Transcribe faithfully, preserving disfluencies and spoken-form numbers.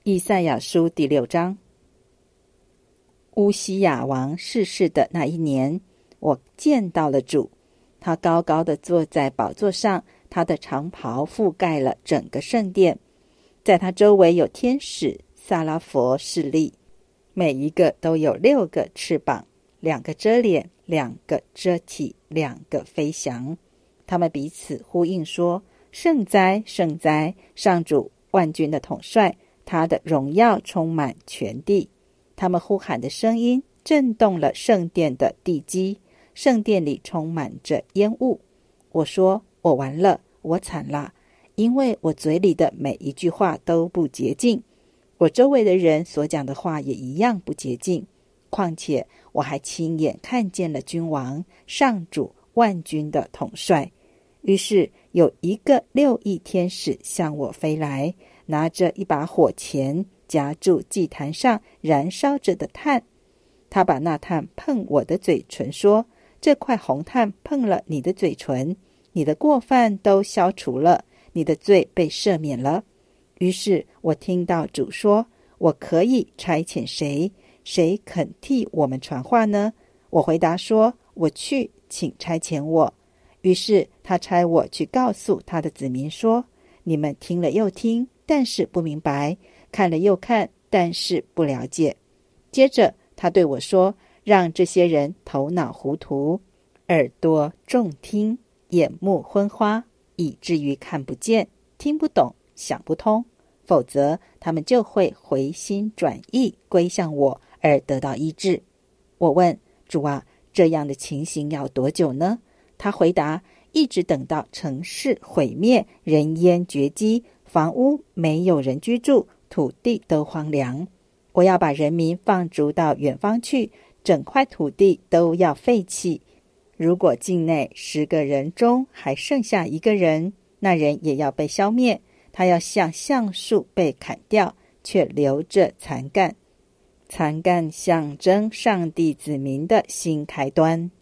以赛亚书第六章。乌西雅王逝世的那一年，我见到了主，他高高地坐在宝座上，他的长袍覆盖了整个圣殿，在他周围有天使撒拉佛侍立，每一个都有六个翅膀，两个遮脸，两个遮体，两个飞翔。他们彼此呼应说：圣哉，圣哉，上主万军的统帅，他的荣耀充满全地。他们呼喊的声音震动了圣殿的地基，圣殿里充满着烟雾。我说：我完了，我惨了，因为我嘴里的每一句话都不洁净，我周围的人所讲的话也一样不洁净。况且我还亲眼看见了君王，上主万军的统帅。于是有一个六翼天使向我飞来，拿着一把火钳，夹住祭坛上燃烧着的炭。他把那炭碰我的嘴唇，说：这块红炭碰了你的嘴唇，你的过犯都消除了，你的罪被赦免了。于是我听到主说：我可以差遣谁？谁肯替我们传话呢？我回答说：我去，请差遣我。于是他差我去告诉他的子民说：你们听了又听，但是不明白；看了又看，但是不了解。接着他对我说：让这些人头脑糊涂，耳朵重听，眼目昏花，以至于看不见，听不懂，想不通，否则他们就会回心转意，归向我，而得到医治。我问主啊，这样的情形要多久呢？他回答：一直等到城市毁灭，人烟绝迹，房屋没有人居住，土地都荒凉。我要把人民放逐到远方去，整块土地都要废弃。如果境内十个人中还剩下一个人，那人也要被消灭，他要像橡树被砍掉，却留着残干。残干象征上帝子民的新开端。